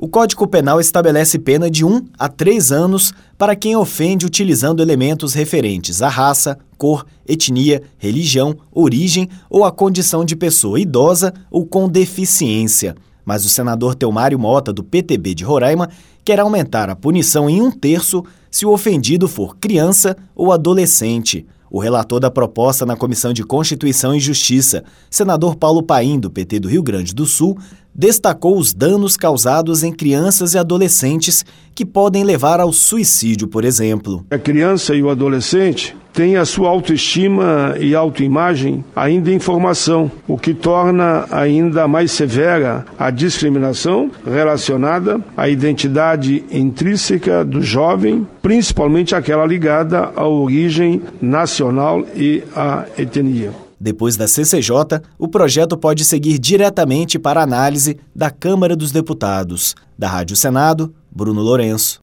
O Código Penal estabelece pena de 1 a 3 anos para quem ofende utilizando elementos referentes à raça, cor, etnia, religião, origem ou à condição de pessoa idosa ou com deficiência. Mas o senador Telmário Mota, do PTB de Roraima, quer aumentar a punição em 1/3 se o ofendido for criança ou adolescente. O relator da proposta na Comissão de Constituição e Justiça, senador Paulo Paim, do PT do Rio Grande do Sul, destacou os danos causados em crianças e adolescentes que podem levar ao suicídio, por exemplo. A criança e o adolescente têm a sua autoestima e autoimagem ainda em formação, o que torna ainda mais severa a discriminação relacionada à identidade intrínseca do jovem, principalmente aquela ligada à origem nacional e à etnia. Depois da CCJ, o projeto pode seguir diretamente para a análise da Câmara dos Deputados. Da Rádio Senado, Bruno Lourenço.